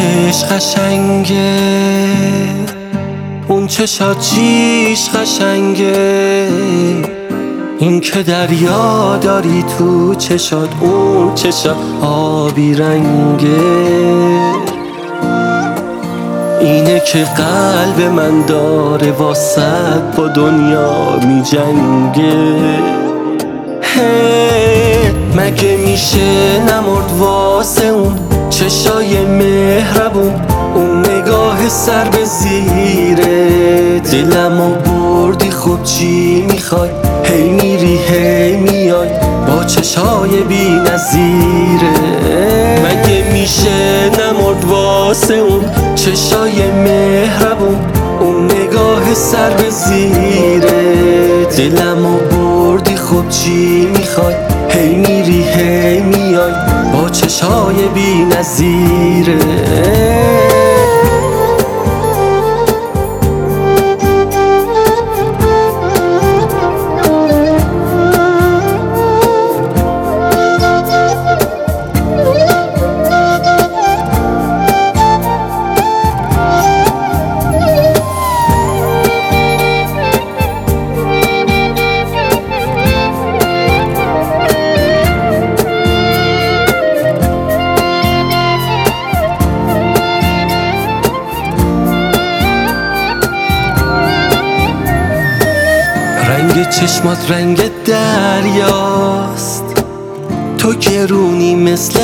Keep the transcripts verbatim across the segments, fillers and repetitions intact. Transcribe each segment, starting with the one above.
چش قشنگه، اون چشات چیش قشنگه، این که دریا داری تو چشات، اون چشات آبی رنگه، اینه که قلب من داره واسط با دنیا می جنگه. مگه میشه نمرد واسه اون چشای مهربون، اون نگاه سر به زیره دلمو بردی، خب چی میخوای؟ هی میری هی میای با چشای بی نظیره. مگه میشه نمرد واسه اون چشای مهربون، اون نگاه سر به زیره دلمو بردی، خب چی میخوای؟ هی میری هی میای با چشای بی نظیره. رنگ چشمات رنگ دریاست، تو گرونی مثل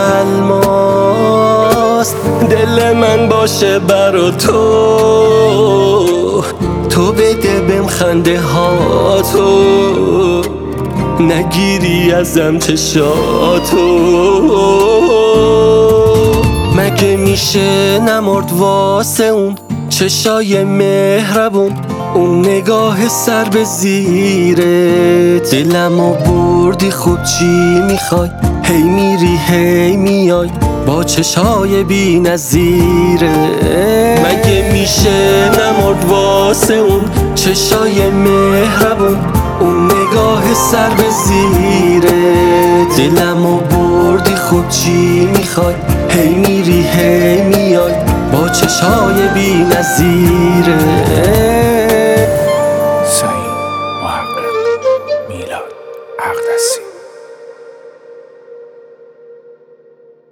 الماس، دل من باشه برا تو، تو بده بهم خنده ها تو، نگیری ازم چشاتو. مگه میشه نمرد واسه اون چشای مهربون، اون نگاه سر به زیره دلمو بردی، خب چی میخوای؟ هی میری هی میای با چشای بی نظیره. مگه میشه نمرد واسه اون چشای مهربون، اون نگاه سر به زیره دلمو بردی، خب چی میخوای؟ هی میری هی میای با چشای بی نظیره.